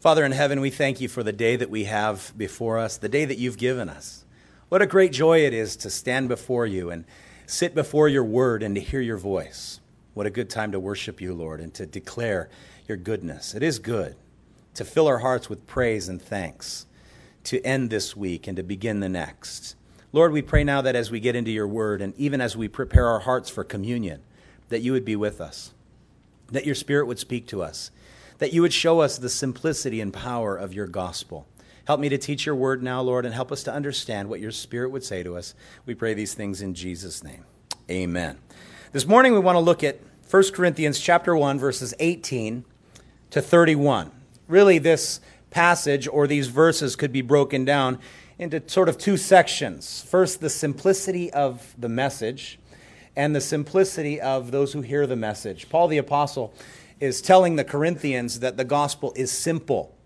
Father in heaven, we thank you for the day that we have before us, the day that you've given us. What a great joy it is to stand before you and sit before your word and to hear your voice. What a good time to worship you, Lord, and to declare your goodness. It is good to fill our hearts with praise and thanks, to end this week and to begin the next. Lord, we pray now that as we get into your word and even as we prepare our hearts for communion, that you would be with us, that your Spirit would speak to us, that you would show us the simplicity and power of your gospel. Help me to teach your word now, Lord, and help us to understand what your Spirit would say to us. We pray these things in Jesus' name. Amen. This morning we want to look at 1 Corinthians chapter 1, verses 18 to 31. Really, this passage or these verses could be broken down into sort of two sections. First, the simplicity of the message and the simplicity of those who hear the message. Paul the Apostle is telling the Corinthians that the gospel is simple,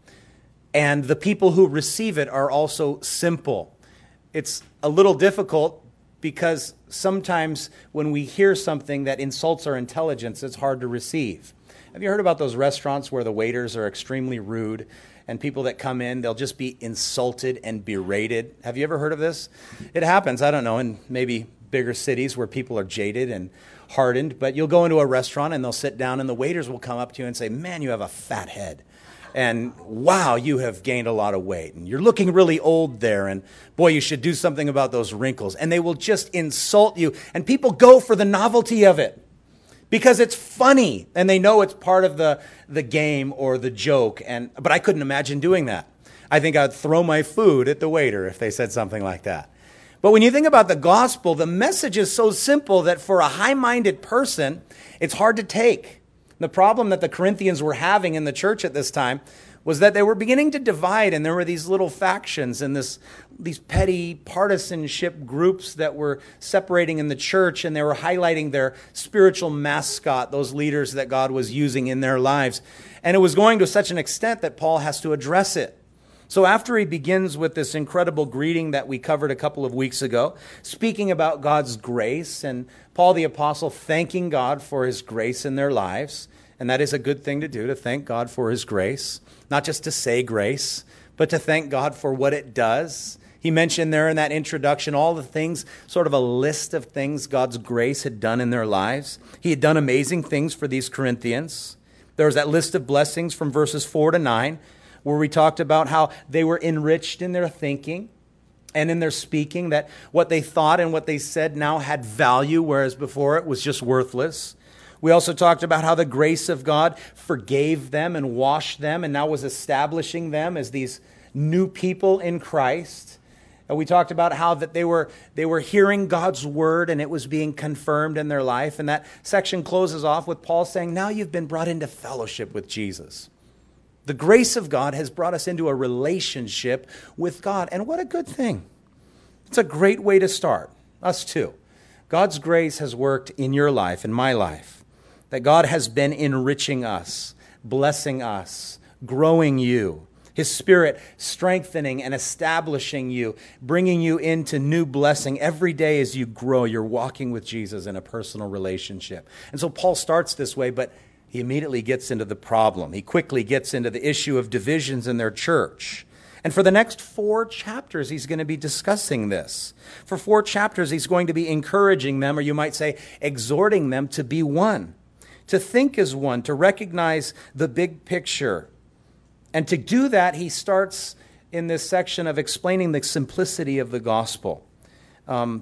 and the people who receive it are also simple. It's a little difficult because sometimes when we hear something that insults our intelligence, it's hard to receive. Have you heard about those restaurants where the waiters are extremely rude and people that come in, they'll just be insulted and berated? Have you ever heard of this? It happens, I don't know, in maybe bigger cities where people are jaded and hardened, but you'll go into a restaurant and they'll sit down and the waiters will come up to you and say, "Man, you have a fat head. And wow, you have gained a lot of weight. And you're looking really old there. And boy, you should do something about those wrinkles." And they will just insult you. And people go for the novelty of it because it's funny and they know it's part of the game or the joke. But I couldn't imagine doing that. I think I'd throw my food at the waiter if they said something like that. But when you think about the gospel, the message is so simple that for a high-minded person, it's hard to take. The problem that the Corinthians were having in the church at this time was that they were beginning to divide, and there were these little factions and these petty partisanship groups that were separating in the church, and they were highlighting their spiritual mascot, those leaders that God was using in their lives. And it was going to such an extent that Paul has to address it. So after he begins with this incredible greeting that we covered a couple of weeks ago, speaking about God's grace, and Paul the Apostle thanking God for his grace in their lives, and that is a good thing to do, to thank God for his grace, not just to say grace, but to thank God for what it does. He mentioned there in that introduction all the things, sort of a list of things God's grace had done in their lives. He had done amazing things for these Corinthians. There was that list of blessings from verses 4 to 9, where we talked about how they were enriched in their thinking and in their speaking, that what they thought and what they said now had value, whereas before it was just worthless. We also talked about how the grace of God forgave them and washed them and now was establishing them as these new people in Christ. And we talked about how that they were hearing God's word and it was being confirmed in their life. And that section closes off with Paul saying, now you've been brought into fellowship with Jesus. The grace of God has brought us into a relationship with God. And what a good thing. It's a great way to start. Us too. God's grace has worked in your life, in my life. That God has been enriching us, blessing us, growing you. His Spirit strengthening and establishing you, bringing you into new blessing. Every day as you grow, you're walking with Jesus in a personal relationship. And so Paul starts this way, but he immediately gets into the problem. He quickly gets into the issue of divisions in their church. And for the next 4 chapters, he's going to be discussing this. For 4 chapters, he's going to be encouraging them, or you might say, exhorting them to be one, to think as one, to recognize the big picture. And to do that, he starts in this section of explaining the simplicity of the gospel. And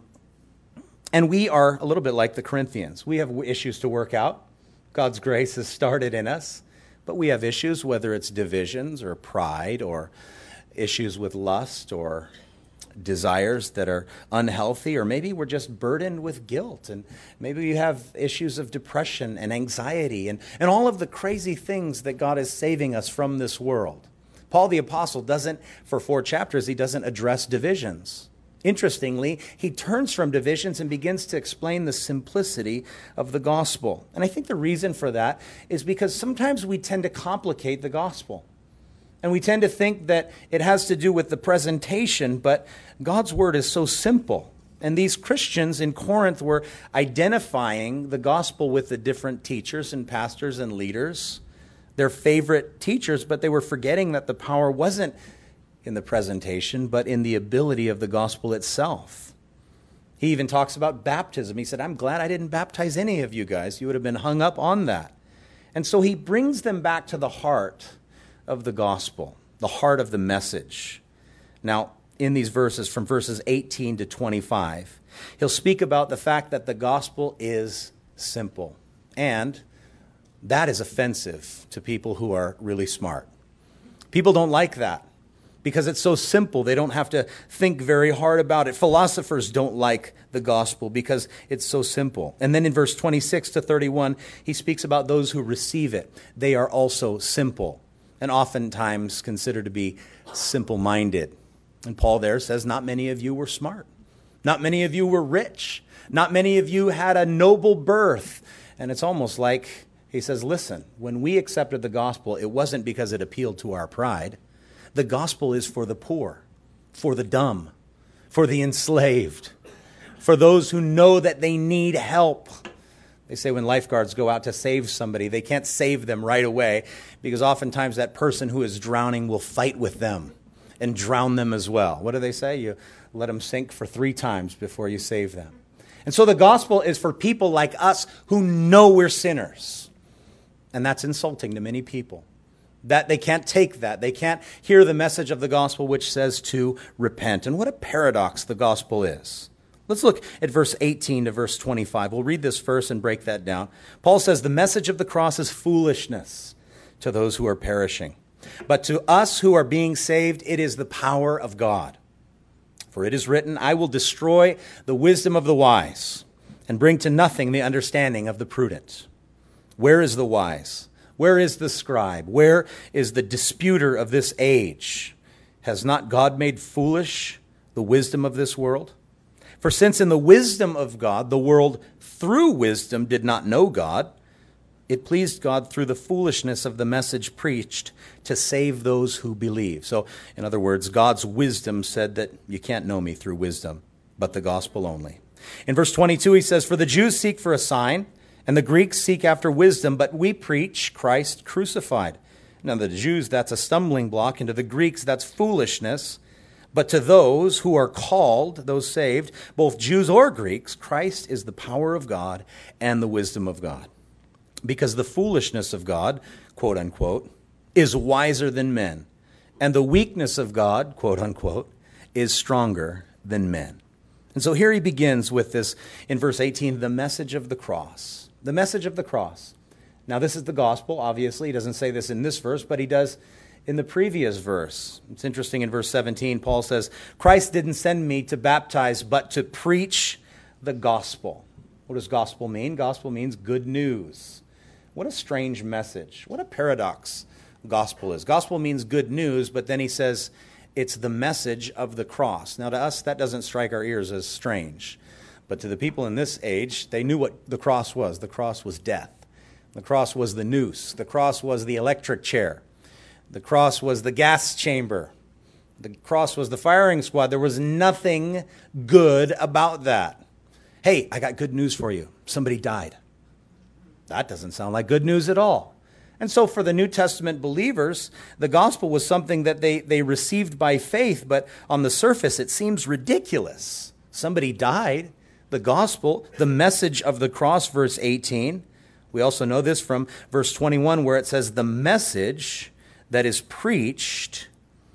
we are a little bit like the Corinthians. We have issues to work out. God's grace has started in us, but we have issues, whether it's divisions or pride or issues with lust or desires that are unhealthy, or maybe we're just burdened with guilt, and maybe you have issues of depression and anxiety and all of the crazy things that God is saving us from this world. Paul the Apostle doesn't, for 4 chapters, he doesn't address divisions. Interestingly, he turns from divisions and begins to explain the simplicity of the gospel. And I think the reason for that is because sometimes we tend to complicate the gospel. And we tend to think that it has to do with the presentation, but God's word is so simple. And these Christians in Corinth were identifying the gospel with the different teachers and pastors and leaders their favorite teachers, but they were forgetting that the power wasn't in the presentation, but in the ability of the gospel itself. He even talks about baptism. He said, I'm glad I didn't baptize any of you guys. You would have been hung up on that. And so he brings them back to the heart of the gospel, the heart of the message. Now, in these verses, from verses 18 to 25, he'll speak about the fact that the gospel is simple. And that is offensive to people who are really smart. People don't like that because it's so simple. They don't have to think very hard about it. Philosophers don't like the gospel because it's so simple. And then in verse 26 to 31, he speaks about those who receive it. They are also simple and oftentimes considered to be simple-minded. And Paul there says, not many of you were smart. Not many of you were rich. Not many of you had a noble birth. And it's almost like he says, listen, when we accepted the gospel, it wasn't because it appealed to our pride. The gospel is for the poor, for the dumb, for the enslaved, for those who know that they need help. They say when lifeguards go out to save somebody, they can't save them right away because oftentimes that person who is drowning will fight with them and drown them as well. What do they say? You let them sink for 3 times before you save them. And so the gospel is for people like us who know we're sinners. And that's insulting to many people. That they can't take that. They can't hear the message of the gospel which says to repent. And what a paradox the gospel is. Let's look at verse 18 to verse 25. We'll read this first and break that down. Paul says, the message of the cross is foolishness to those who are perishing. But to us who are being saved, it is the power of God. For it is written, I will destroy the wisdom of the wise and bring to nothing the understanding of the prudent. Where is the wise? Where is the scribe? Where is the disputer of this age? Has not God made foolish the wisdom of this world? For since in the wisdom of God, the world through wisdom did not know God, it pleased God through the foolishness of the message preached to save those who believe. So, in other words, God's wisdom said that you can't know me through wisdom, but the gospel only. In verse 22, he says, for the Jews seek for a sign, and the Greeks seek after wisdom, but we preach Christ crucified. Now, to the Jews, that's a stumbling block, and to the Greeks, that's foolishness. But to those who are called, those saved, both Jews or Greeks, Christ is the power of God and the wisdom of God. Because the foolishness of God, quote unquote, is wiser than men. And the weakness of God, quote unquote, is stronger than men. And so here he begins with this, in verse 18, the message of the cross. The message of the cross. Now this is the gospel, obviously. He doesn't say this in this verse, but he does in the previous verse. It's interesting, in verse 17, Paul says, Christ didn't send me to baptize, but to preach the gospel. What does gospel mean? Gospel means good news. What a strange message. What a paradox gospel is. Gospel means good news, but then he says it's the message of the cross. Now to us, that doesn't strike our ears as strange. But to the people in this age, they knew what the cross was. The cross was death. The cross was the noose. The cross was the electric chair. The cross was the gas chamber. The cross was the firing squad. There was nothing good about that. Hey, I got good news for you. Somebody died. That doesn't sound like good news at all. And so for the New Testament believers, the gospel was something that they received by faith, but on the surface it seems ridiculous. Somebody died. The gospel, the message of the cross, verse 18. We also know this from verse 21 where it says the message that is preached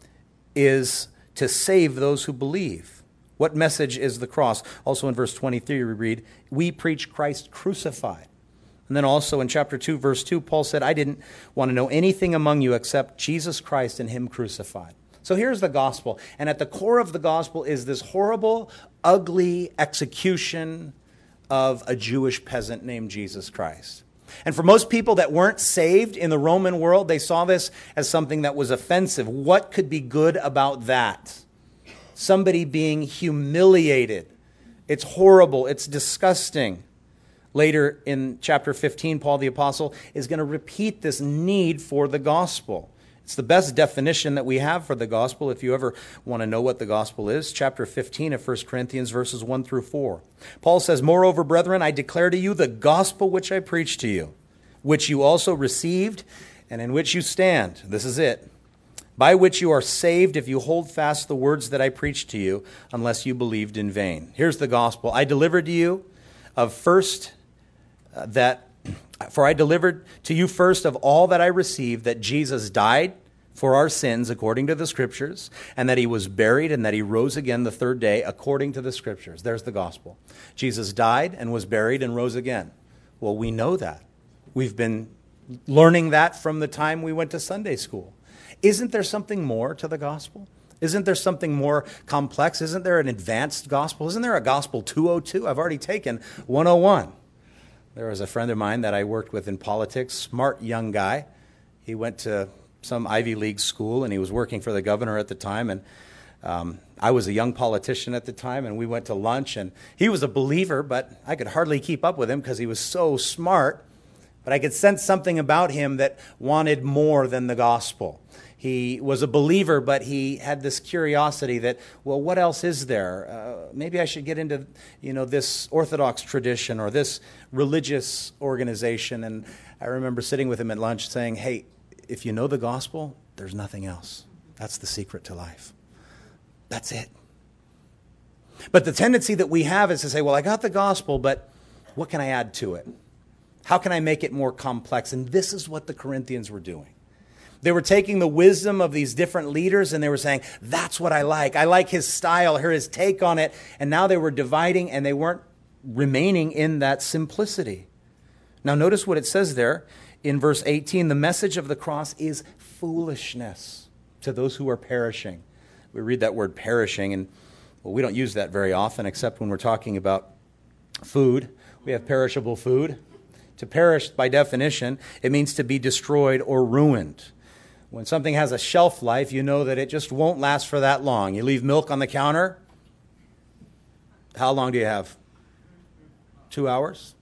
is to save those who believe. What message is the cross? Also in verse 23 we read, we preach Christ crucified. And then also in chapter 2, verse 2, Paul said, I didn't want to know anything among you except Jesus Christ and him crucified. So here's the gospel. And at the core of the gospel is this horrible, ugly execution of a Jewish peasant named Jesus Christ. And for most people that weren't saved in the Roman world, they saw this as something that was offensive. What could be good about that? Somebody being humiliated. It's horrible. It's disgusting. Later in chapter 15, Paul the Apostle is going to repeat this need for the gospel. It's the best definition that we have for the gospel if you ever want to know what the gospel is. Chapter 15 of 1 Corinthians, verses 1 through 4. Paul says, moreover, brethren, I declare to you the gospel which I preached to you, which you also received, and in which you stand. This is it. By which you are saved if you hold fast the words that I preached to you, unless you believed in vain. Here's the gospel. I delivered to you For I delivered to you first of all that I received, that Jesus died for our sins according to the Scriptures, and that he was buried, and that he rose again the third day according to the Scriptures. There's the gospel. Jesus died and was buried and rose again. Well, we know that. We've been learning that from the time we went to Sunday school. Isn't there something more to the gospel? Isn't there something more complex? Isn't there an advanced gospel? Isn't there a gospel 202? I've already taken 101. There was a friend of mine that I worked with in politics, smart young guy. He went to some Ivy League school, and he was working for the governor at the time. And I was a young politician at the time, and we went to lunch. And he was a believer, but I could hardly keep up with him because he was so smart. But I could sense something about him that wanted more than the gospel. He was a believer, but he had this curiosity that, well, what else is there? Maybe I should get into, this Orthodox tradition or this religious organization. And I remember sitting with him at lunch saying, hey, if you know the gospel, there's nothing else. That's the secret to life. That's it. But the tendency that we have is to say, well, I got the gospel, but what can I add to it? How can I make it more complex? And this is what the Corinthians were doing. They were taking the wisdom of these different leaders and they were saying, that's what I like. I like his style or his take on it. And now they were dividing and they weren't remaining in that simplicity. Now notice what it says there in verse 18. The message of the cross is foolishness to those who are perishing. We read that word perishing, and we don't use that very often except when we're talking about food. We have perishable food. To perish, by definition, it means to be destroyed or ruined. When something has a shelf life, you know that it just won't last for that long. You leave milk on the counter. How long do you have? 2 hours?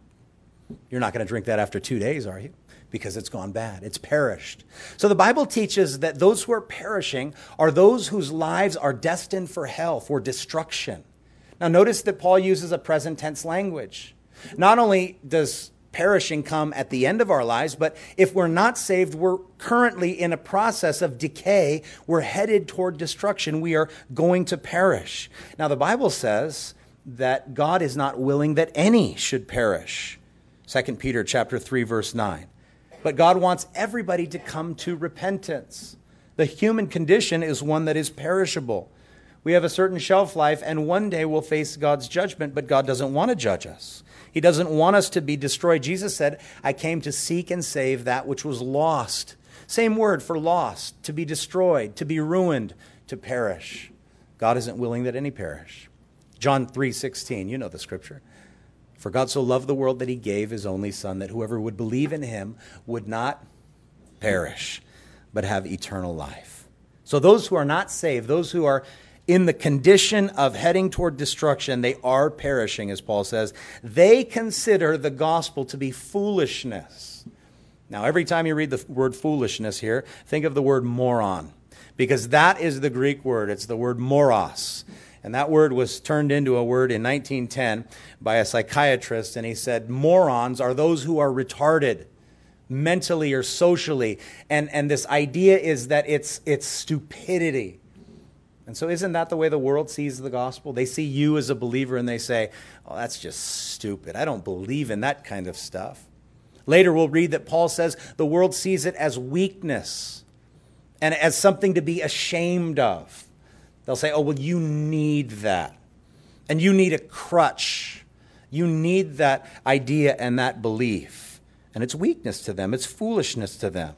You're not going to drink that after 2 days, are you? Because it's gone bad. It's perished. So the Bible teaches that those who are perishing are those whose lives are destined for hell, for destruction. Now notice that Paul uses a present tense language. Not only does perishing come at the end of our lives, but if we're not saved, we're currently in a process of decay. We're headed toward destruction. We are going to perish. Now, the Bible says that God is not willing that any should perish. 2 Peter chapter 3, verse 9. But God wants everybody to come to repentance. The human condition is one that is perishable. We have a certain shelf life, and one day we'll face God's judgment, but God doesn't want to judge us. He doesn't want us to be destroyed. Jesus said, I came to seek and save that which was lost. Same word for lost, to be destroyed, to be ruined, to perish. God isn't willing that any perish. John 3:16, you know the scripture. For God so loved the world that he gave his only son, that whoever would believe in him would not perish, but have eternal life. So those who are not saved, those who are in the condition of heading toward destruction, they are perishing, as Paul says. They consider the gospel to be foolishness. Now, every time you read the word foolishness here, think of the word moron, because that is the Greek word. It's the word moros. And that word was turned into a word in 1910 by a psychiatrist, and he said morons are those who are retarded mentally or socially. And this idea is that it's stupidity. And so isn't that the way the world sees the gospel? They see you as a believer and they say, oh, that's just stupid. I don't believe in that kind of stuff. Later we'll read that Paul says the world sees it as weakness and as something to be ashamed of. They'll say, oh, well, you need that. And you need a crutch. You need that idea and that belief. And it's weakness to them. It's foolishness to them.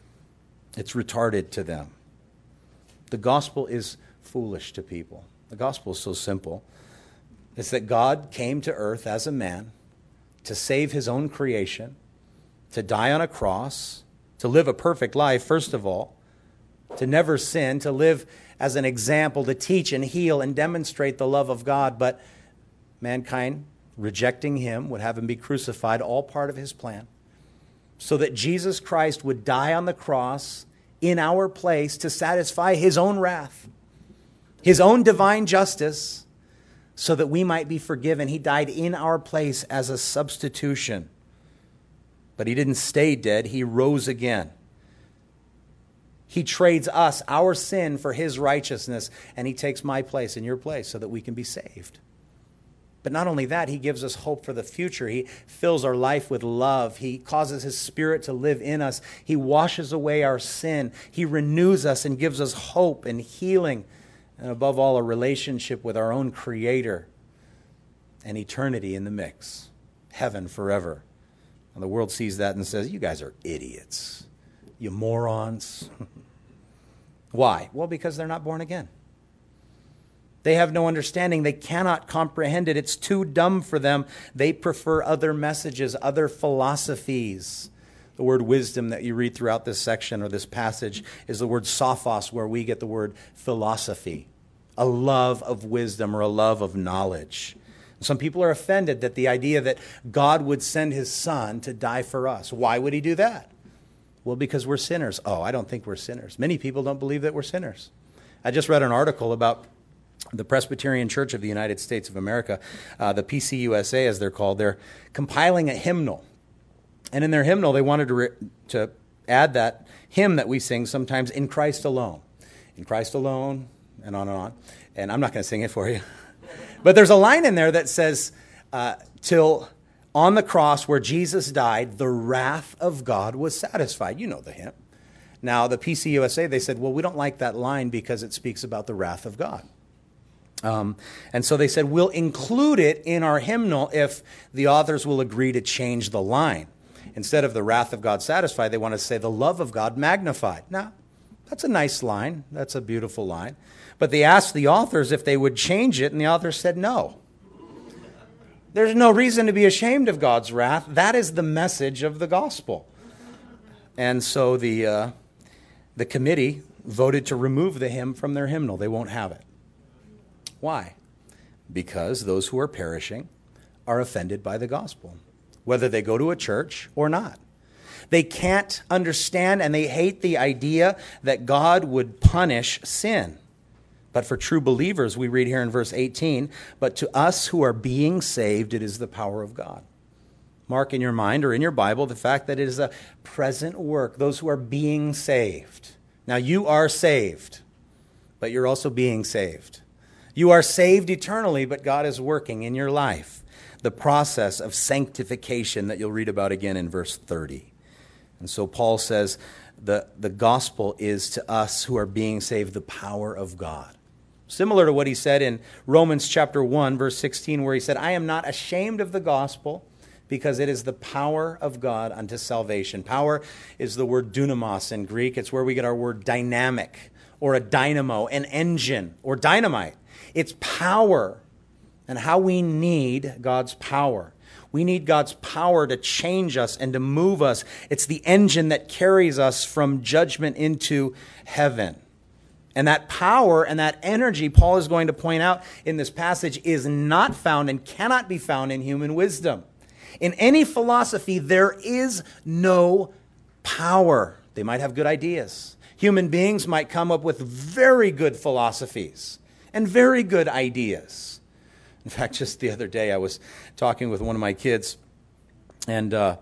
It's retarded to them. The gospel is foolish to people. The gospel is so simple. It's that God came to earth as a man to save his own creation, to die on a cross, to live a perfect life, first of all, to never sin, to live as an example, to teach and heal and demonstrate the love of God. But mankind, rejecting him, would have him be crucified, all part of his plan, so that Jesus Christ would die on the cross in our place to satisfy his own wrath, his own divine justice, so that we might be forgiven. He died in our place as a substitution. But he didn't stay dead. He rose again. He trades us, our sin, for his righteousness, and he takes my place and your place so that we can be saved. But not only that, he gives us hope for the future. He fills our life with love. He causes his Spirit to live in us. He washes away our sin. He renews us and gives us hope and healing, and above all, a relationship with our own Creator and eternity in the mix, heaven forever. And the world sees that and says, you guys are idiots, you morons. Why? Well, because they're not born again. They have no understanding. They cannot comprehend it. It's too dumb for them. They prefer other messages, other philosophies. The word wisdom that you read throughout this section or this passage is the word sophos, where we get the word philosophy, a love of wisdom or a love of knowledge. Some people are offended that the idea that God would send his Son to die for us. Why would he do that? Well, because we're sinners. Oh, I don't think we're sinners. Many people don't believe that we're sinners. I just read an article about the Presbyterian Church of the United States of America, the PCUSA as they're called. They're compiling a hymnal. And in their hymnal, they wanted to add that hymn that we sing sometimes, In Christ Alone. In Christ Alone, and on and on. And I'm not going to sing it for you. But there's a line in there that says, till on the cross where Jesus died, the wrath of God was satisfied. You know the hymn. Now, the PCUSA, they said, well, we don't like that line because it speaks about the wrath of God. And so they said, we'll include it in our hymnal if the authors will agree to change the line. Instead of the wrath of God satisfied, they want to say the love of God magnified. Now, that's a nice line. That's a beautiful line. But they asked the authors if they would change it, and the authors said no. There's no reason to be ashamed of God's wrath. That is the message of the gospel. And so the committee voted to remove the hymn from their hymnal. They won't have it. Why? Because those who are perishing are offended by the gospel, whether they go to a church or not. They can't understand and they hate the idea that God would punish sin. But for true believers, we read here in verse 18, but to us who are being saved, it is the power of God. Mark in your mind or in your Bible the fact that it is a present work, those who are being saved. Now you are saved, but you're also being saved. You are saved eternally, but God is working in your life. The process of sanctification that you'll read about again in verse 30. And so Paul says the gospel is to us who are being saved the power of God. Similar to what he said in Romans chapter 1, verse 16, where he said, I am not ashamed of the gospel because it is the power of God unto salvation. Power is the word dunamos in Greek. It's where we get our word dynamic or a dynamo, an engine, or dynamite. It's power and how we need God's power. We need God's power to change us and to move us. It's the engine that carries us from judgment into heaven. And that power and that energy, Paul is going to point out in this passage, is not found and cannot be found in human wisdom. In any philosophy, there is no power. They might have good ideas. Human beings might come up with very good philosophies and very good ideas. In fact, just the other day, I was talking with one of my kids, and one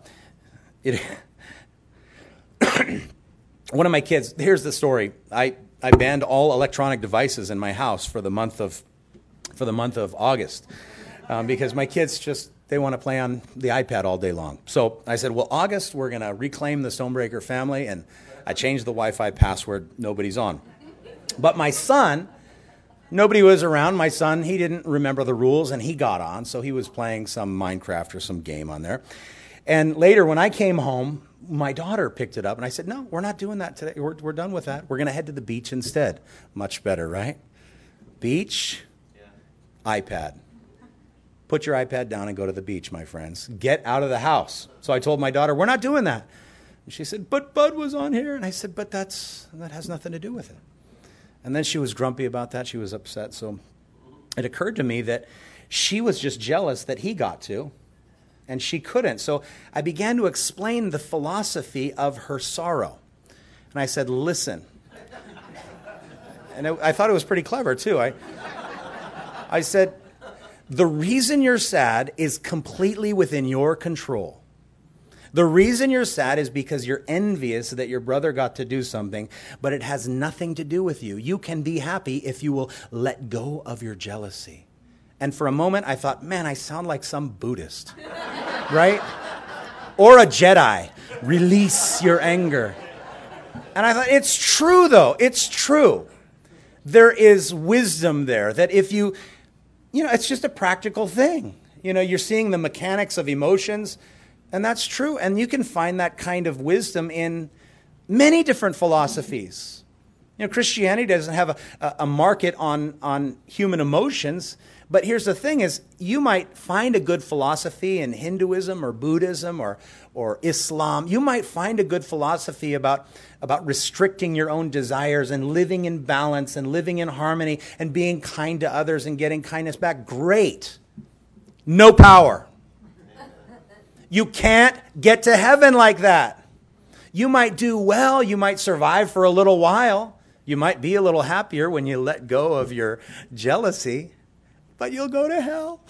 of my kids, here's the story. I banned all electronic devices in my house for the month of August because my kids they want to play on the iPad all day long. So I said, well, August, we're going to reclaim the Stonebreaker family, and I changed the Wi-Fi password. Nobody's on. But my son, nobody was around. My son, he didn't remember the rules, and he got on, so he was playing some Minecraft or some game on there. And later, when I came home, my daughter picked it up, and I said, no, we're not doing that today. We're done with that. We're going to head to the beach instead. Much better, right? Beach, iPad. Put your iPad down and go to the beach, my friends. Get out of the house. So I told my daughter, we're not doing that. And she said, but Bud was on here. And I said, but that has nothing to do with it. And then she was grumpy about that. She was upset. So it occurred to me that she was just jealous that he got to, and she couldn't. So I began to explain the philosophy of her sorrow. And I said, listen. And I thought it was pretty clever, too. I said, the reason you're sad is completely within your control. The reason you're sad is because you're envious that your brother got to do something, but it has nothing to do with you. You can be happy if you will let go of your jealousy. And for a moment, I thought, man, I sound like some Buddhist, right? Or a Jedi. Release your anger. And I thought, it's true, though. It's true. There is wisdom there that if you it's just a practical thing. You're seeing the mechanics of emotions, and that's true. And you can find that kind of wisdom in many different philosophies. Christianity doesn't have a market on human emotions, but here's the thing is you might find a good philosophy in Hinduism or Buddhism or Islam. You might find a good philosophy about restricting your own desires and living in balance and living in harmony and being kind to others and getting kindness back. Great. No power. You can't get to heaven like that. You might do well. You might survive for a little while. You might be a little happier when you let go of your jealousy, but you'll go to hell.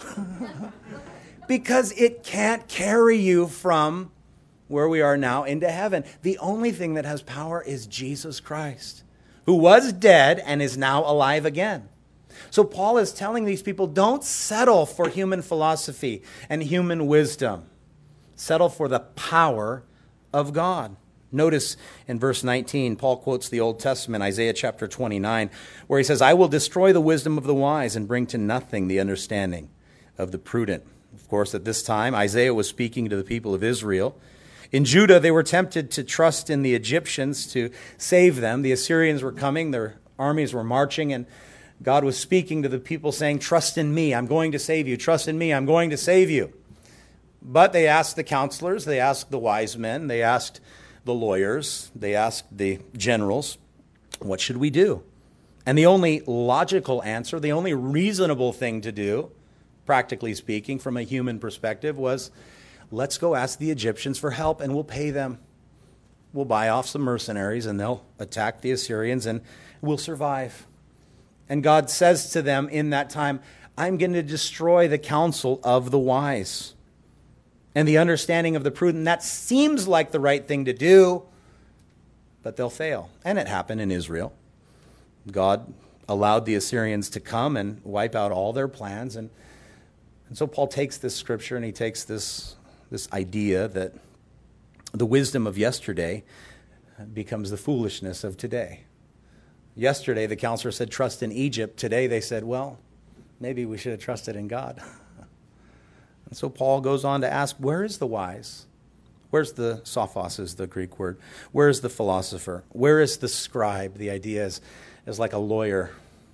Because it can't carry you from where we are now into heaven. The only thing that has power is Jesus Christ, who was dead and is now alive again. So Paul is telling these people, don't settle for human philosophy and human wisdom. Settle for the power of God. Notice in verse 19, Paul quotes the Old Testament, Isaiah chapter 29, where he says, I will destroy the wisdom of the wise and bring to nothing the understanding of the prudent. Of course, at this time, Isaiah was speaking to the people of Israel. In Judah, they were tempted to trust in the Egyptians to save them. The Assyrians were coming, their armies were marching, and God was speaking to the people saying, trust in me, I'm going to save you. Trust in me, I'm going to save you. But they asked the counselors, they asked the wise men, they asked the lawyers, they asked the generals, what should we do? And the only logical answer, the only reasonable thing to do, practically speaking, from a human perspective, was let's go ask the Egyptians for help and we'll pay them. We'll buy off some mercenaries and they'll attack the Assyrians and we'll survive. And God says to them in that time, I'm going to destroy the counsel of the wise and the understanding of the prudent. That seems like the right thing to do, but they'll fail. And it happened in Israel. God allowed the Assyrians to come and wipe out all their plans. And so Paul takes this scripture and he takes this idea that the wisdom of yesterday becomes the foolishness of today. Yesterday, the counselor said, trust in Egypt. Today, they said, well, maybe we should have trusted in God. And so Paul goes on to ask, where is the wise? Where's the sophos is the Greek word? Where is the philosopher? Where is the scribe? The idea is like a lawyer.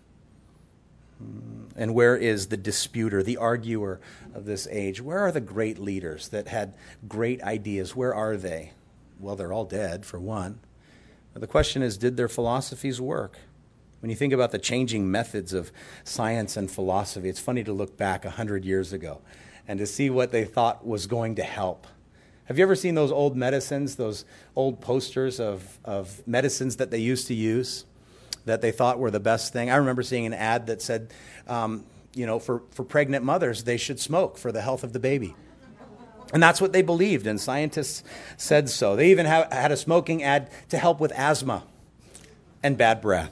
And where is the disputer, the arguer of this age? Where are the great leaders that had great ideas? Where are they? Well, they're all dead, for one. But the question is, did their philosophies work? When you think about the changing methods of science and philosophy, it's funny to look back 100 years ago and to see what they thought was going to help. Have you ever seen those old medicines, those old posters of medicines that they used to use that they thought were the best thing? I remember seeing an ad that said, for pregnant mothers, they should smoke for the health of the baby. And that's what they believed, and scientists said so. They even had a smoking ad to help with asthma and bad breath.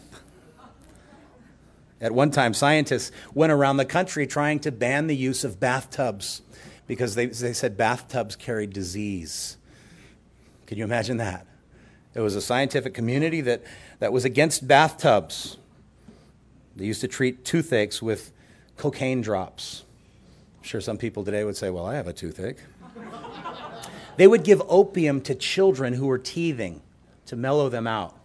At one time, scientists went around the country trying to ban the use of bathtubs because they said bathtubs carried disease. Can you imagine that? There was a scientific community that was against bathtubs. They used to treat toothaches with cocaine drops. I'm sure some people today would say, well, I have a toothache. They would give opium to children who were teething to mellow them out.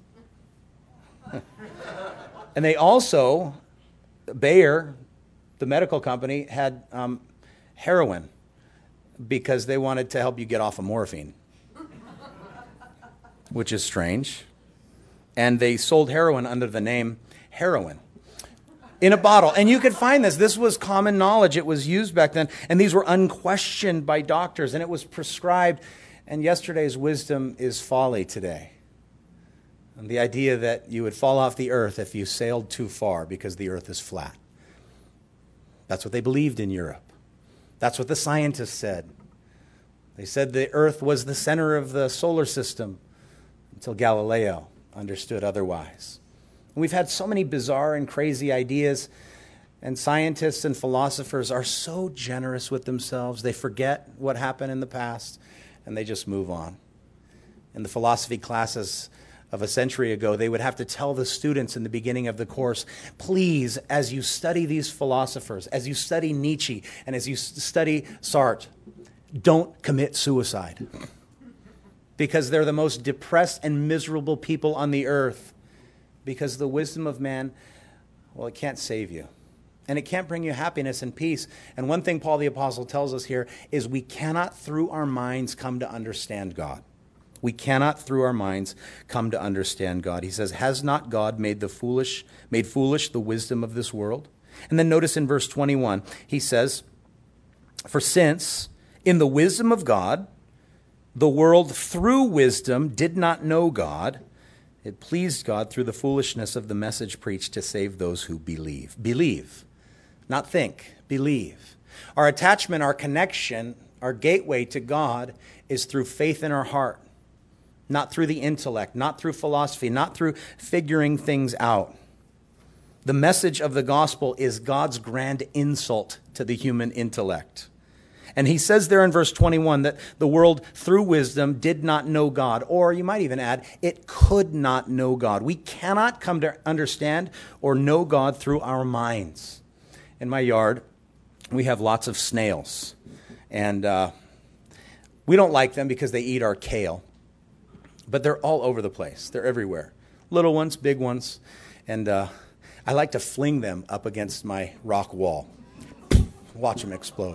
And they also, Bayer, the medical company, had heroin because they wanted to help you get off of morphine, which is strange. And they sold heroin under the name heroin in a bottle. And you could find this. This was common knowledge. It was used back then. And these were unquestioned by doctors. And it was prescribed. And yesterday's wisdom is folly today. And the idea that you would fall off the earth if you sailed too far because the earth is flat. That's what they believed in Europe. That's what the scientists said. They said the earth was the center of the solar system until Galileo understood otherwise. And we've had so many bizarre and crazy ideas, and scientists and philosophers are so generous with themselves. They forget what happened in the past, and they just move on. In the philosophy classes of a century ago, they would have to tell the students in the beginning of the course, please, as you study these philosophers, as you study Nietzsche, and as you study Sartre, don't commit suicide. Because they're the most depressed and miserable people on the earth. Because the wisdom of man, well, it can't save you. And it can't bring you happiness and peace. And one thing Paul the Apostle tells us here is we cannot, through our minds, come to understand God. We cannot, through our minds, come to understand God. He says, has not God made foolish the wisdom of this world? And then notice in verse 21, he says, for since in the wisdom of God, the world through wisdom did not know God, it pleased God through the foolishness of the message preached to save those who believe. Believe, not think, believe. Our attachment, our connection, our gateway to God is through faith in our heart. Not through the intellect, not through philosophy, not through figuring things out. The message of the gospel is God's grand insult to the human intellect. And he says there in verse 21 that the world through wisdom did not know God. Or you might even add, it could not know God. We cannot come to understand or know God through our minds. In my yard, we have lots of snails. And we don't like them because they eat our kale. But they're all over the place. They're everywhere. Little ones, big ones. And I like to fling them up against my rock wall. Watch them explode.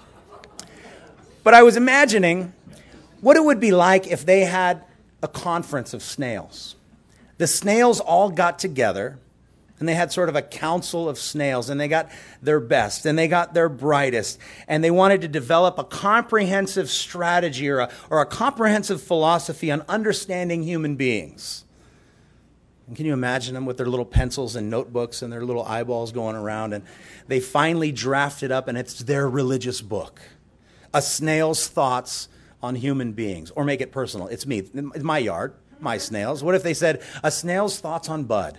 But I was imagining what it would be like if they had a conference of snails. The snails all got together, and they had sort of a council of snails, and they got their best, and they got their brightest, and they wanted to develop a comprehensive strategy or a comprehensive philosophy on understanding human beings. And can you imagine them with their little pencils and notebooks and their little eyeballs going around, and they finally draft it up, and it's their religious book, A Snail's Thoughts on Human Beings. Or make it personal. It's me, it's my yard, my snails. What if they said, A Snail's Thoughts on Bud?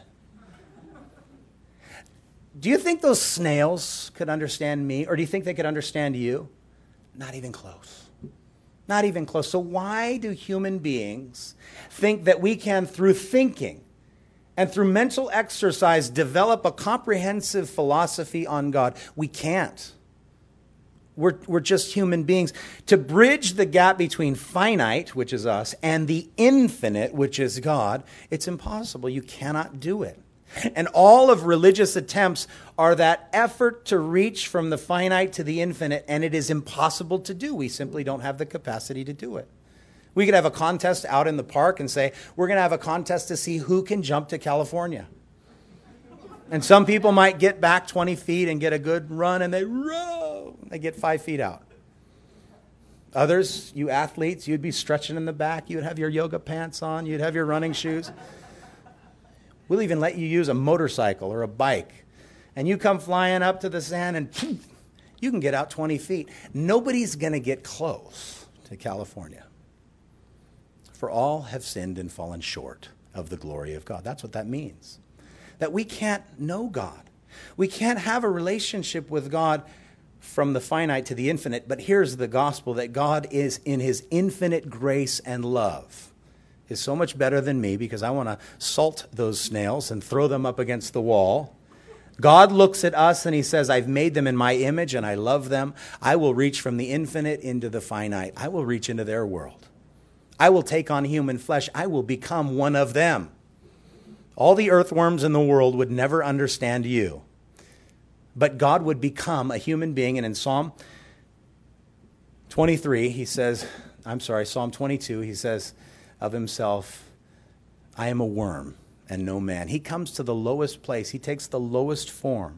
Do you think those snails could understand me, or do you think they could understand you? Not even close. Not even close. So why do human beings think that we can, through thinking and through mental exercise, develop a comprehensive philosophy on God? We can't. We're just human beings. To bridge the gap between finite, which is us, and the infinite, which is God, it's impossible. You cannot do it. And all of religious attempts are that effort to reach from the finite to the infinite, and it is impossible to do. We simply don't have the capacity to do it. We could have a contest out in the park and say, we're going to have a contest to see who can jump to California. And some people might get back 20 feet and get a good run, and they get 5 feet out. Others, you athletes, you'd be stretching in the back. You'd have your yoga pants on. You'd have your running shoes. We'll even let you use a motorcycle or a bike. And you come flying up to the sand and you can get out 20 feet. Nobody's going to get close to California. For all have sinned and fallen short of the glory of God. That's what that means. That we can't know God. We can't have a relationship with God from the finite to the infinite. But here's the gospel, that God is in his infinite grace and love is so much better than me, because I want to salt those snails and throw them up against the wall. God looks at us and he says, I've made them in my image and I love them. I will reach from the infinite into the finite. I will reach into their world. I will take on human flesh. I will become one of them. All the earthworms in the world would never understand you. But God would become a human being. And in Psalm 22, he says of himself, I am a worm and no man. He comes to the lowest place. He takes the lowest form.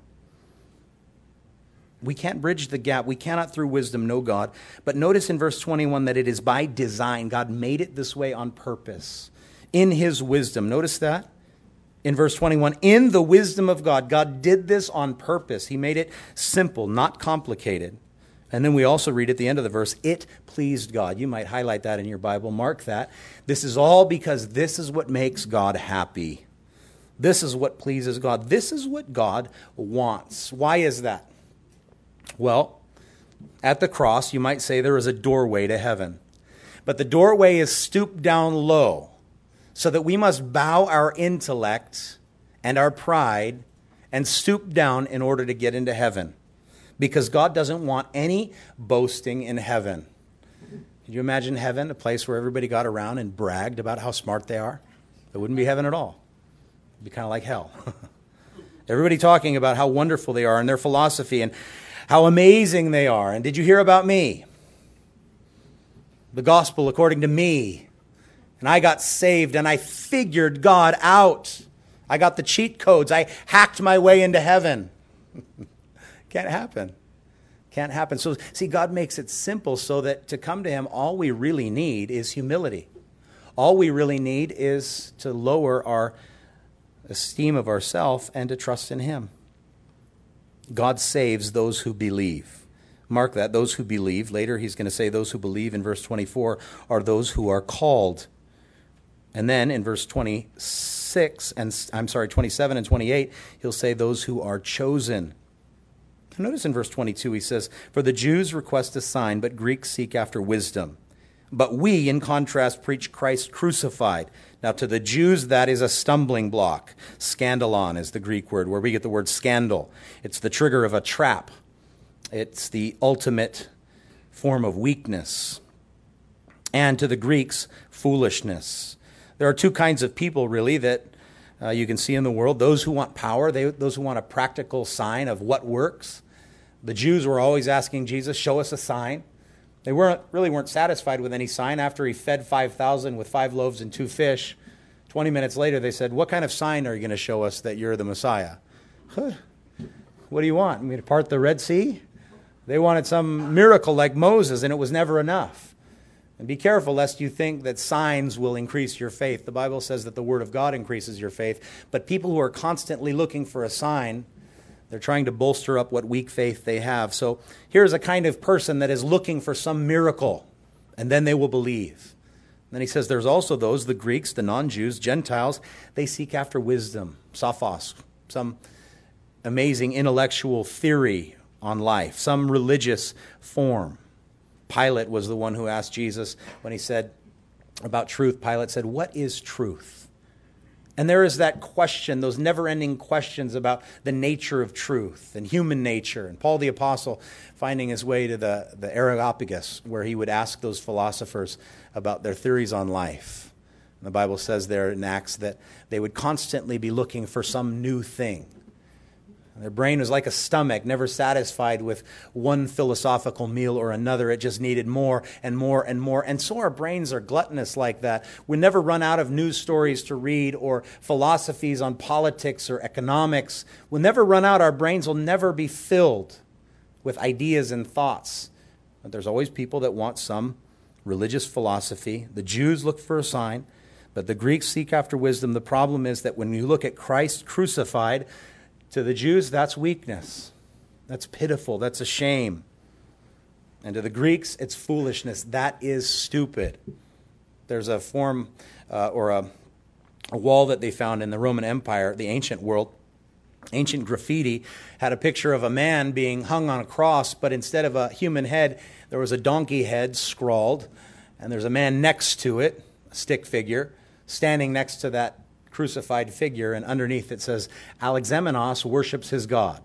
We can't bridge the gap. We cannot through wisdom know God. But notice in verse 21 that it is by design. God made it this way on purpose. In his wisdom. Notice that? In verse 21, in the wisdom of God, God did this on purpose. He made it simple, not complicated. And then we also read at the end of the verse, it pleased God. You might highlight that in your Bible, mark that. This is all because this is what makes God happy. This is what pleases God. This is what God wants. Why is that? Well, at the cross, you might say there is a doorway to heaven. But the doorway is stooped down low, so that we must bow our intellect and our pride and stoop down in order to get into heaven. Because God doesn't want any boasting in heaven. Can you imagine heaven, a place where everybody got around and bragged about how smart they are? It wouldn't be heaven at all. It'd be kind of like hell. Everybody talking about how wonderful they are and their philosophy and how amazing they are. And did you hear about me? The gospel according to me. And I got saved and I figured God out. I got the cheat codes. I hacked my way into heaven. Can't happen. Can't happen. So, see, God makes it simple so that to come to him, all we really need is humility. All we really need is to lower our esteem of ourselves and to trust in him. God saves those who believe. Mark that, those who believe. Later he's going to say those who believe in verse 24 are those who are called. And then in verse 27 and 28, he'll say those who are chosen. Notice in verse 22 he says, for the Jews request a sign, but Greeks seek after wisdom. But we, in contrast, preach Christ crucified. Now to the Jews that is a stumbling block. Scandalon is the Greek word, where we get the word scandal. It's the trigger of a trap. It's the ultimate form of weakness. And to the Greeks, foolishness. There are two kinds of people, really, that you can see in the world. Those who want power, those who want a practical sign of what works. The Jews were always asking Jesus, show us a sign. They weren't satisfied with any sign. After he fed 5,000 with 5 loaves and 2 fish, 20 minutes later they said, what kind of sign are you going to show us that you're the Messiah? Huh. What do you want? Me to part the Red Sea? They wanted some miracle like Moses, and it was never enough. And be careful lest you think that signs will increase your faith. The Bible says that the Word of God increases your faith. But people who are constantly looking for a sign, they're trying to bolster up what weak faith they have. So here's a kind of person that is looking for some miracle, and then they will believe. And then he says there's also those, the Greeks, the non-Jews, Gentiles, they seek after wisdom, sophos, some amazing intellectual theory on life, some religious form. Pilate was the one who asked Jesus when he said about truth. Pilate said, what is truth? And there is that question, those never-ending questions about the nature of truth and human nature. And Paul the Apostle finding his way to the Areopagus, where he would ask those philosophers about their theories on life. And the Bible says there in Acts that they would constantly be looking for some new thing. Their brain was like a stomach, never satisfied with one philosophical meal or another. It just needed more and more and more. And so our brains are gluttonous like that. We never run out of news stories to read or philosophies on politics or economics. We'll never run out. Our brains will never be filled with ideas and thoughts. But there's always people that want some religious philosophy. The Jews look for a sign, but the Greeks seek after wisdom. The problem is that when you look at Christ crucified, to the Jews, that's weakness. That's pitiful. That's a shame. And to the Greeks, it's foolishness. That is stupid. There's a form or a wall that they found in the Roman Empire, the ancient world. Ancient graffiti had a picture of a man being hung on a cross, but instead of a human head, there was a donkey head scrawled, and there's a man next to it, a stick figure, standing next to that crucified figure, and underneath it says, Alexamenos worships his God.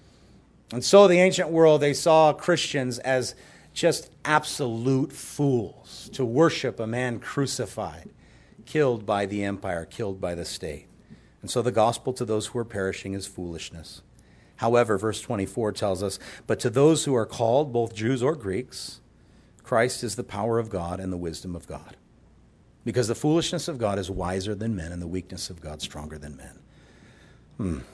And so the ancient world, they saw Christians as just absolute fools to worship a man crucified, killed by the empire, killed by the state. And so the gospel to those who are perishing is foolishness. However, verse 24 tells us, but to those who are called, both Jews or Greeks, Christ is the power of God and the wisdom of God. Because the foolishness of God is wiser than men, and the weakness of God stronger than men.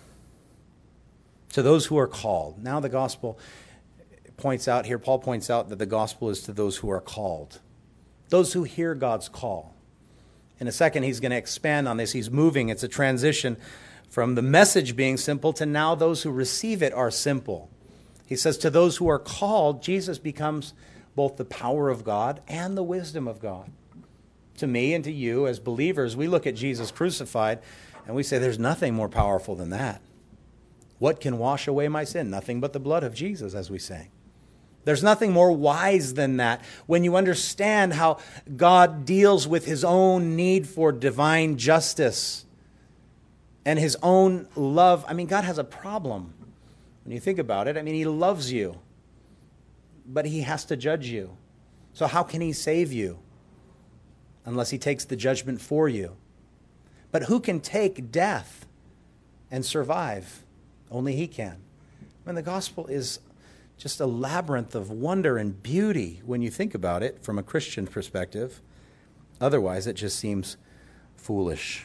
To those who are called. Now the gospel points out here, Paul points out that the gospel is to those who are called. Those who hear God's call. In a second, he's going to expand on this. He's moving. It's a transition from the message being simple to now those who receive it are simple. He says to those who are called, Jesus becomes both the power of God and the wisdom of God. To me and to you as believers, we look at Jesus crucified and we say there's nothing more powerful than that. What can wash away my sin? Nothing but the blood of Jesus, as we sang. There's nothing more wise than that. When you understand how God deals with his own need for divine justice and his own love. I mean, God has a problem. When you think about it, I mean, he loves you, but he has to judge you. So how can he save you unless he takes the judgment for you? But who can take death and survive? Only he can. And the gospel is just a labyrinth of wonder and beauty when you think about it from a Christian perspective. Otherwise, it just seems foolish.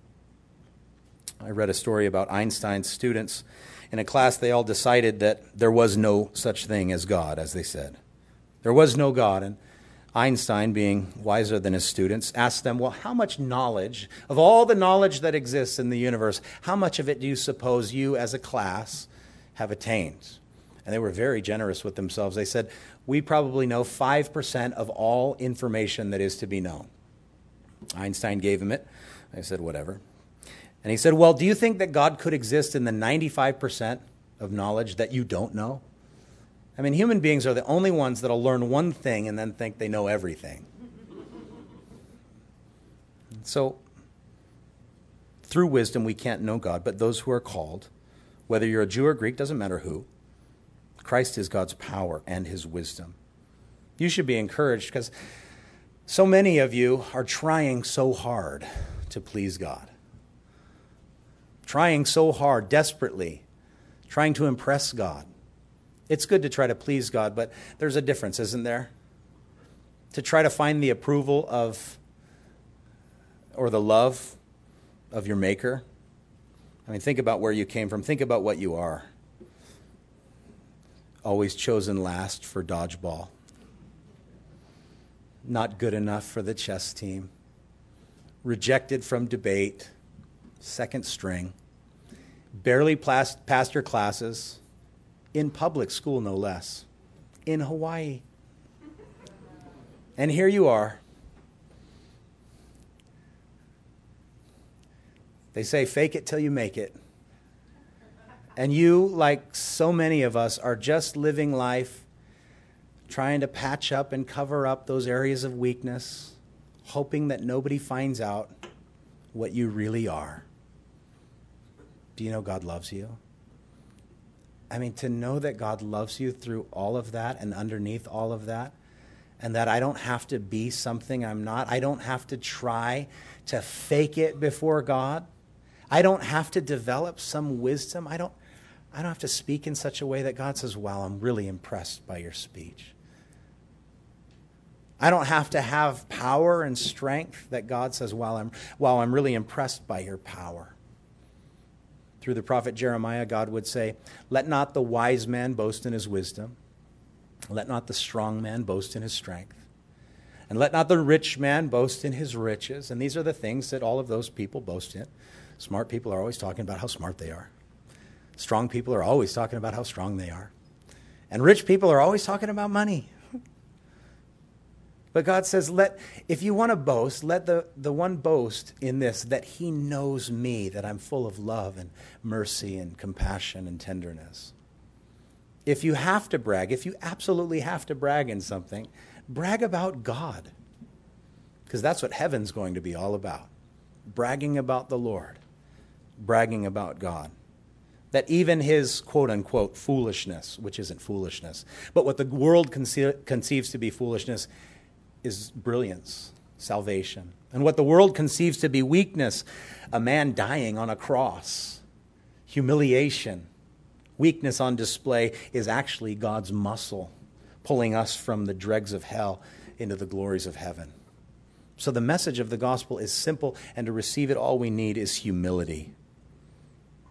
I read a story about Einstein's students. In a class, they all decided that there was no such thing as God, as they said. There was no God. And Einstein, being wiser than his students, asked them, well, how much knowledge, of all the knowledge that exists in the universe, how much of it do you suppose you as a class have attained? And they were very generous with themselves. They said, we probably know 5% of all information that is to be known. Einstein gave him it. I said, whatever. And he said, well, do you think that God could exist in the 95% of knowledge that you don't know? I mean, human beings are the only ones that'll learn one thing and then think they know everything. So, through wisdom, we can't know God, but those who are called, whether you're a Jew or Greek, doesn't matter who, Christ is God's power and his wisdom. You should be encouraged because so many of you are trying so hard to please God. Trying so hard, desperately, trying to impress God. It's good to try to please God, but there's a difference, isn't there? To try to find the approval of, or the love of your Maker. I mean, think about where you came from. Think about what you are. Always chosen last for dodgeball. Not good enough for the chess team. Rejected from debate. Second string. Barely passed your classes. In public school, no less. In Hawaii. And here you are. They say, fake it till you make it. And you, like so many of us, are just living life trying to patch up and cover up those areas of weakness, hoping that nobody finds out what you really are. Do you know God loves you? I mean, to know that God loves you through all of that and underneath all of that, and that I don't have to be something I'm not. I don't have to try to fake it before God. I don't have to develop some wisdom. I don't have to speak in such a way that God says, wow, I'm really impressed by your speech. I don't have to have power and strength that God says, wow, I'm really impressed by your power. Through the prophet Jeremiah, God would say, let not the wise man boast in his wisdom. Let not the strong man boast in his strength. And let not the rich man boast in his riches. And these are the things that all of those people boast in. Smart people are always talking about how smart they are. Strong people are always talking about how strong they are. And rich people are always talking about money. But God says, if you want to boast, let the one boast in this, that he knows me, that I'm full of love and mercy and compassion and tenderness. If you have to brag, if you absolutely have to brag in something, brag about God. Because that's what heaven's going to be all about. Bragging about the Lord. Bragging about God. That even his quote-unquote foolishness, which isn't foolishness, but what the world conceives to be foolishness is brilliance, salvation. And what the world conceives to be weakness, a man dying on a cross, humiliation, weakness on display, is actually God's muscle pulling us from the dregs of hell into the glories of heaven. So the message of the gospel is simple, and to receive it, all we need is humility.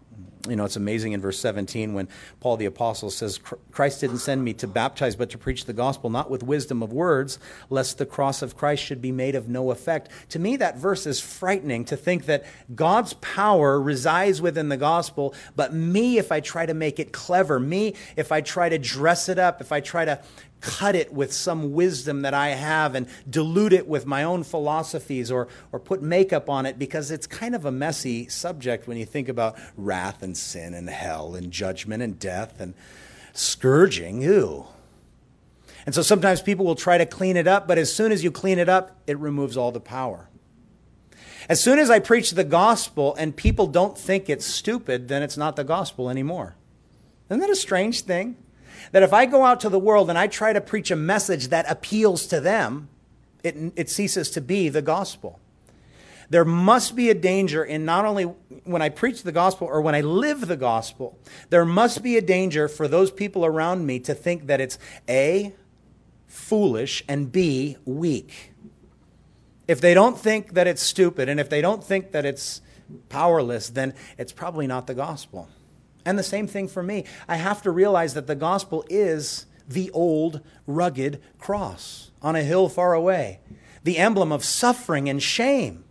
It's amazing in verse 17 when Paul the Apostle says, Christ didn't send me to baptize, but to preach the gospel, not with wisdom of words, lest the cross of Christ should be made of no effect. To me, that verse is frightening, to think that God's power resides within the gospel, but me, if I try to make it clever, me, if I try to dress it up, if I try to cut it with some wisdom that I have and dilute it with my own philosophies or put makeup on it, because it's kind of a messy subject when you think about wrath and sin and hell and judgment and death and scourging. Ew. And so sometimes people will try to clean it up, but as soon as you clean it up, it removes all the power. As soon as I preach the gospel and people don't think it's stupid, then it's not the gospel anymore. Isn't that a strange thing? That if I go out to the world and I try to preach a message that appeals to them, it ceases to be the gospel. There must be a danger in not only when I preach the gospel or when I live the gospel, there must be a danger for those people around me to think that it's A, foolish, and B, weak. If they don't think that it's stupid and if they don't think that it's powerless, then it's probably not the gospel. And the same thing for me. I have to realize that the gospel is the old, rugged cross on a hill far away, the emblem of suffering and shame.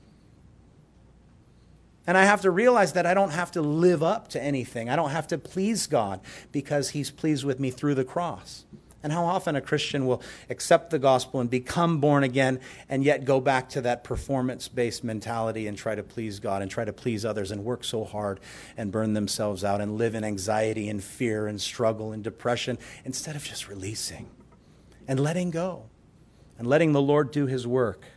And I have to realize that I don't have to live up to anything. I don't have to please God because he's pleased with me through the cross. And how often a Christian will accept the gospel and become born again and yet go back to that performance-based mentality and try to please God and try to please others and work so hard and burn themselves out and live in anxiety and fear and struggle and depression instead of just releasing and letting go and letting the Lord do his work.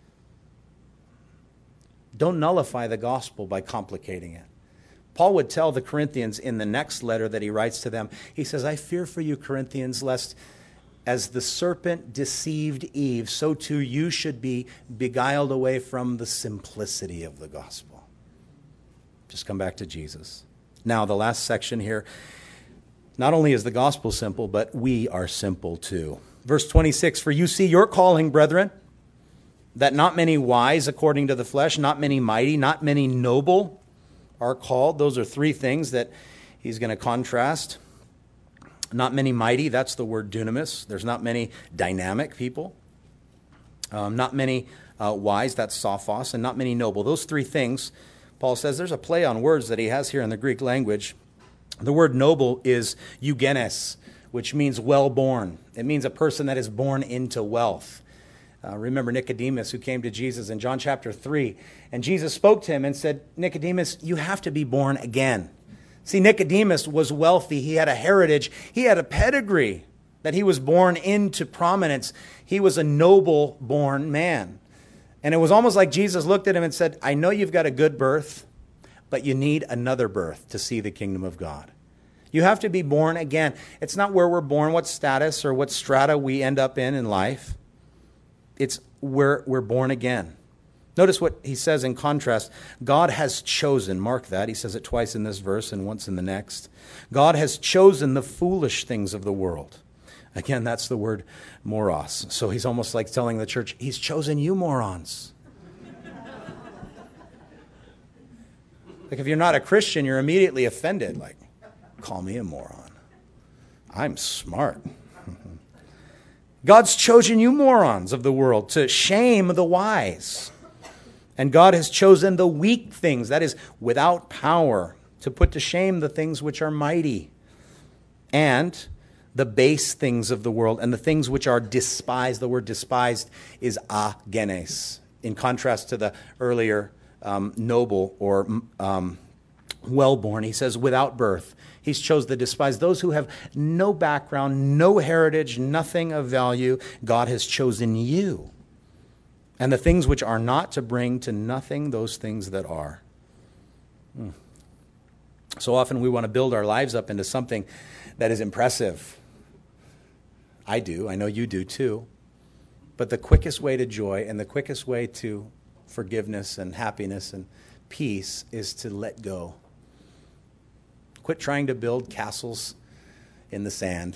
Don't nullify the gospel by complicating it. Paul would tell the Corinthians in the next letter that he writes to them, he says, I fear for you, Corinthians, lest as the serpent deceived Eve, so too you should be beguiled away from the simplicity of the gospel. Just come back to Jesus. Now, the last section here, not only is the gospel simple, but we are simple too. Verse 26, for you see your calling, brethren, that not many wise according to the flesh, not many mighty, not many noble are called. Those are three things that he's going to contrast. Not many mighty, that's the word dunamis. There's not many dynamic people. Not many wise, that's sophos, and not many noble. Those three things, Paul says, there's a play on words that he has here in the Greek language. The word noble is eugenes, which means well-born. It means a person that is born into wealth. Remember Nicodemus who came to Jesus in John chapter 3. And Jesus spoke to him and said, Nicodemus, you have to be born again. See, Nicodemus was wealthy. He had a heritage. He had a pedigree that he was born into prominence. He was a noble-born man. And it was almost like Jesus looked at him and said, I know you've got a good birth, but you need another birth to see the kingdom of God. You have to be born again. It's not where we're born, what status or what strata we end up in life. It's where we're born again. Notice what he says in contrast. God has chosen, mark that, he says it twice in this verse and once in the next. God has chosen the foolish things of the world. Again, that's the word moros. So he's almost like telling the church, he's chosen you morons. Like if you're not a Christian, you're immediately offended. Like, call me a moron. I'm smart. God's chosen you morons of the world to shame the wise. And God has chosen the weak things, that is, without power, to put to shame the things which are mighty. And the base things of the world and the things which are despised. The word despised is agenes, in contrast to the earlier noble or well-born. He says without birth. He's chose the despised. Those who have no background, no heritage, nothing of value. God has chosen you. And the things which are not to bring to nothing those things that are. So often we want to build our lives up into something that is impressive. I do. I know you do too. But the quickest way to joy and the quickest way to forgiveness and happiness and peace is to let go. Quit trying to build castles in the sand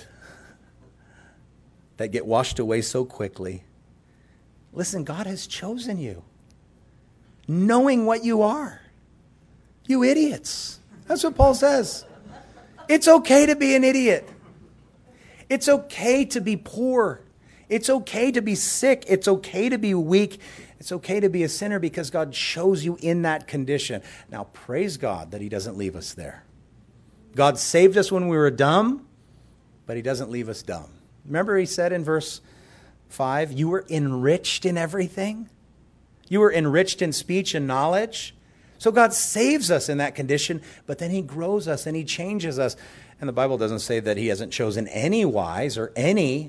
that get washed away so quickly. Listen, God has chosen you, knowing what you are. You idiots. That's what Paul says. It's okay to be an idiot. It's okay to be poor. It's okay to be sick. It's okay to be weak. It's okay to be a sinner because God chose you in that condition. Now, praise God that he doesn't leave us there. God saved us when we were dumb, but he doesn't leave us dumb. Remember he said in verse 5, you were enriched in everything. You were enriched in speech and knowledge. So God saves us in that condition, but then he grows us and he changes us. And the Bible doesn't say that he hasn't chosen any wise or any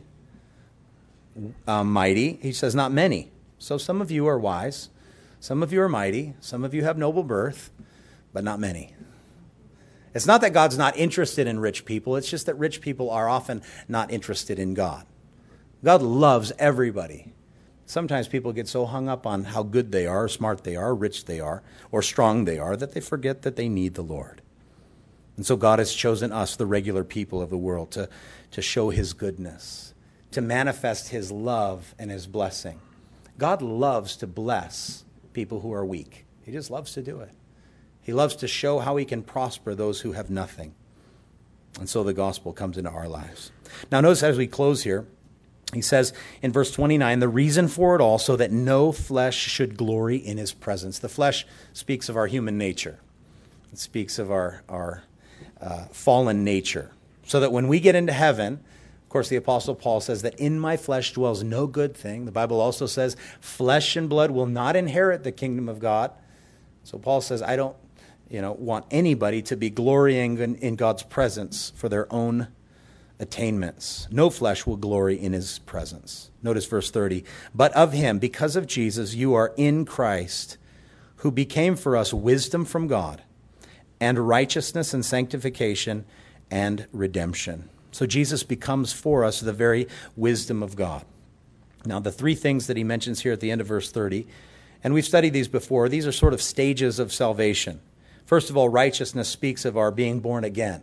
mighty. He says not many. So some of you are wise, some of you are mighty, some of you have noble birth, but not many. It's not that God's not interested in rich people. It's just that rich people are often not interested in God. God loves everybody. Sometimes people get so hung up on how good they are, smart they are, rich they are, or strong they are, that they forget that they need the Lord. And so God has chosen us, the regular people of the world, to show his goodness, to manifest his love and his blessing. God loves to bless people who are weak. He just loves to do it. He loves to show how he can prosper those who have nothing. And so the gospel comes into our lives. Now notice as we close here, he says in verse 29, the reason for it all, so that no flesh should glory in his presence. The flesh speaks of our human nature. It speaks of our fallen nature. So that when we get into heaven, of course, the Apostle Paul says that in my flesh dwells no good thing. The Bible also says flesh and blood will not inherit the kingdom of God. So Paul says, I don't want anybody to be glorying in God's presence for their own attainments. No flesh will glory in his presence. Notice verse 30. But of him, because of Jesus, you are in Christ, who became for us wisdom from God, and righteousness and sanctification and redemption. So Jesus becomes for us the very wisdom of God. Now, the three things that he mentions here at the end of verse 30, and we've studied these before, these are sort of stages of salvation. First of all, righteousness speaks of our being born again.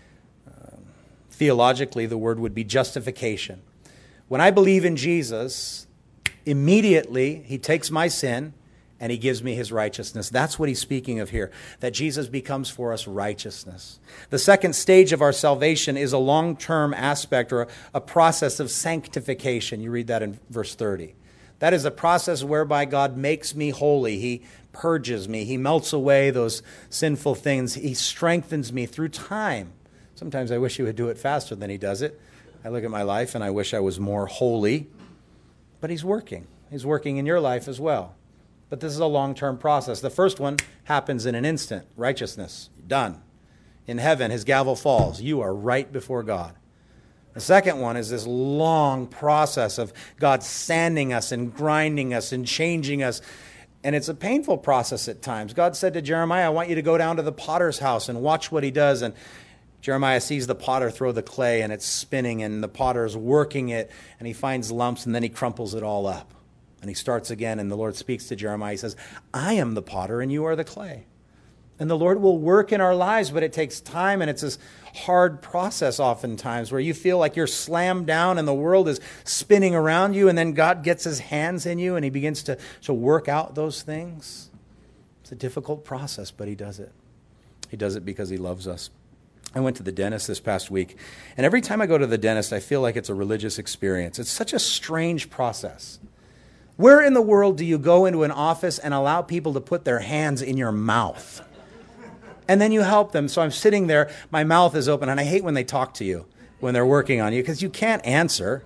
Theologically, the word would be justification. When I believe in Jesus, immediately he takes my sin and he gives me his righteousness. That's what he's speaking of here, that Jesus becomes for us righteousness. The second stage of our salvation is a long-term aspect or a process of sanctification. You read that in verse 30. That is a process whereby God makes me holy. He purges me. He melts away those sinful things. He strengthens me through time. Sometimes I wish he would do it faster than he does it. I look at my life and I wish I was more holy. But he's working. He's working in your life as well. But this is a long-term process. The first one happens in an instant. Righteousness. Done. In heaven, his gavel falls. You are right before God. The second one is this long process of God sanding us and grinding us and changing us. And it's a painful process at times. God said to Jeremiah, I want you to go down to the potter's house and watch what he does. And Jeremiah sees the potter throw the clay and it's spinning and the potter is working it and he finds lumps and then he crumples it all up. And he starts again and the Lord speaks to Jeremiah. He says, I am the potter and you are the clay. And the Lord will work in our lives, but it takes time and it's this hard process oftentimes where you feel like you're slammed down and the world is spinning around you and then God gets his hands in you and he begins to work out those things. It's a difficult process, but he does it. He does it because he loves us. I went to the dentist this past week, and every time I go to the dentist, I feel like it's a religious experience. It's such a strange process. Where in the world do you go into an office and allow people to put their hands in your mouth? And then you help them. So I'm sitting there, my mouth is open, and I hate when they talk to you when they're working on you because you can't answer.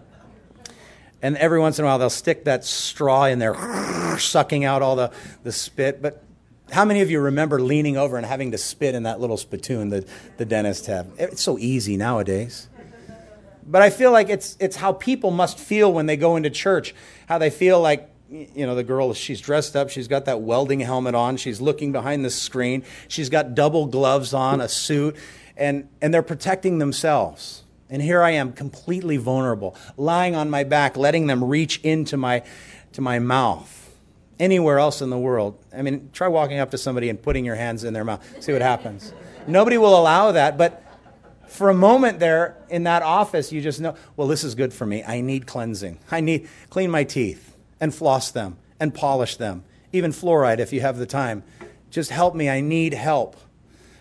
And every once in a while, they'll stick that straw in there, sucking out all the spit. But how many of you remember leaning over and having to spit in that little spittoon that the dentist have? It's so easy nowadays. But I feel like it's how people must feel when they go into church, how they feel like, the girl, she's dressed up, she's got that welding helmet on, she's looking behind the screen, she's got double gloves on, a suit, and they're protecting themselves. And here I am, completely vulnerable, lying on my back, letting them reach into my mouth. Anywhere else in the world, try walking up to somebody and putting your hands in their mouth. See what happens. Nobody will allow that, but for a moment there in that office, you just know, well, this is good for me. I need cleansing. I need clean my teeth and floss them and polish them. Even fluoride if you have the time. Just help me. I need help.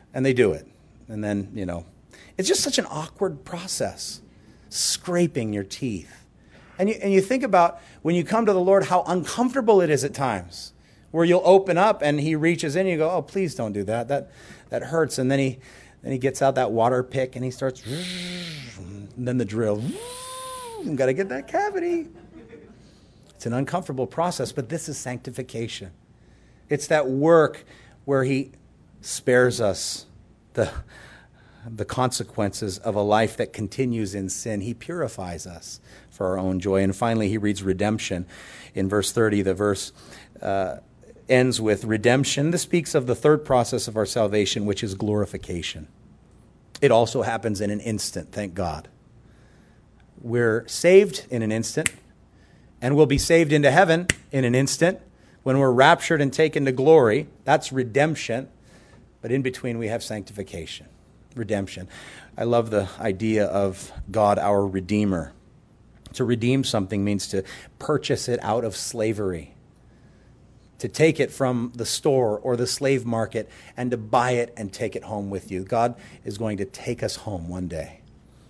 And they do it. And then, it's just such an awkward process, scraping your teeth. And you think about when you come to the Lord, how uncomfortable it is at times, where you'll open up and he reaches in and you go, oh, please don't do that. That hurts. And then he gets out that water pick and he starts, and then the drill. You've got to get that cavity. It's an uncomfortable process, but this is sanctification. It's that work where he spares us the consequences of a life that continues in sin. He purifies us for our own joy. And finally, he reads redemption. In verse 30, the verse ends with redemption. This speaks of the third process of our salvation, which is glorification. It also happens in an instant, thank God. We're saved in an instant, and we'll be saved into heaven in an instant. When we're raptured and taken to glory, that's redemption. But in between, we have sanctification, redemption. I love the idea of God, our Redeemer. To redeem something means to purchase it out of slavery, to take it from the store or the slave market and to buy it and take it home with you. God is going to take us home one day.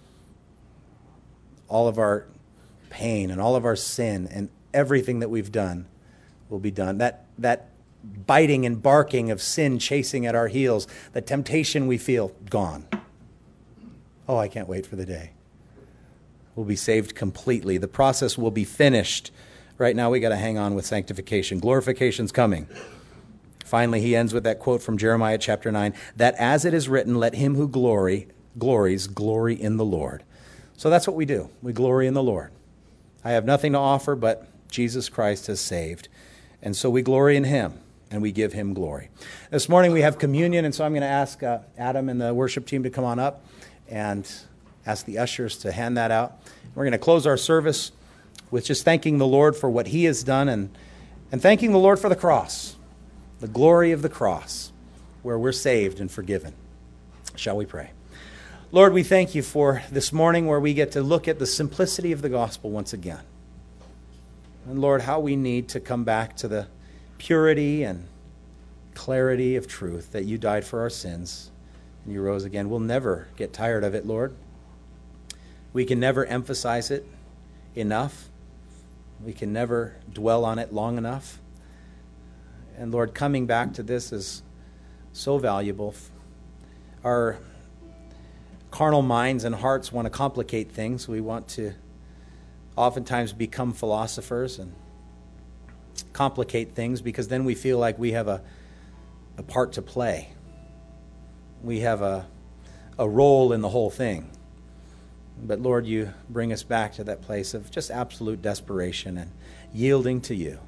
All of our pain and all of our sin and everything that we've done will be done. That biting and barking of sin chasing at our heels, the temptation we feel, gone. Oh, I can't wait for the day. We'll be saved completely. The process will be finished. Right now we got to hang on with sanctification. Glorification's coming. Finally, he ends with that quote from Jeremiah chapter 9, that as it is written, let him who glories glory in the Lord. So that's what we do. We glory in the Lord. I have nothing to offer, but Jesus Christ has saved. And so we glory in him, and we give him glory. This morning we have communion, and so I'm going to ask Adam and the worship team to come on up and ask the ushers to hand that out. We're going to close our service with just thanking the Lord for what he has done and thanking the Lord for the cross, the glory of the cross, where we're saved and forgiven. Shall we pray? Lord, we thank you for this morning where we get to look at the simplicity of the gospel once again. And Lord, how we need to come back to the purity and clarity of truth that you died for our sins and you rose again. We'll never get tired of it, Lord. We can never emphasize it enough. We can never dwell on it long enough. And Lord, coming back to this is so valuable. Our carnal minds and hearts want to complicate things. We want to oftentimes become philosophers and complicate things because then we feel like we have a part to play. We have a role in the whole thing. But Lord, you bring us back to that place of just absolute desperation and yielding to you.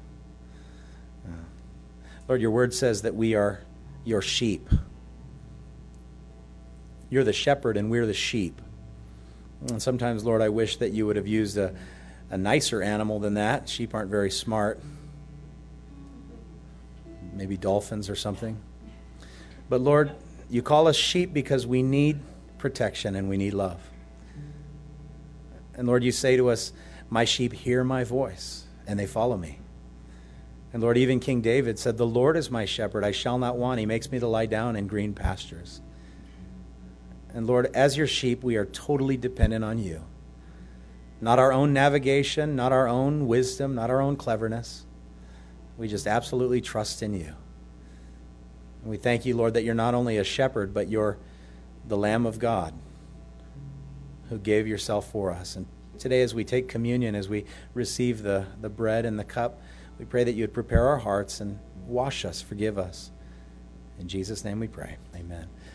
Lord, your word says that we are your sheep. You're the shepherd and we're the sheep. And sometimes, Lord, I wish that you would have used a nicer animal than that. Sheep aren't very smart. Maybe dolphins or something. But Lord, you call us sheep because we need protection and we need love. And Lord, you say to us, my sheep hear my voice and they follow me. And Lord, even King David said, the Lord is my shepherd, I shall not want. He makes me to lie down in green pastures. And Lord, as your sheep, we are totally dependent on you. Not our own navigation, not our own wisdom, not our own cleverness. We just absolutely trust in you. And we thank you, Lord, that you're not only a shepherd, but you're the Lamb of God who gave yourself for us. And today as we take communion, as we receive the bread and the cup, we pray that you would prepare our hearts and wash us, forgive us. In Jesus' name we pray. Amen.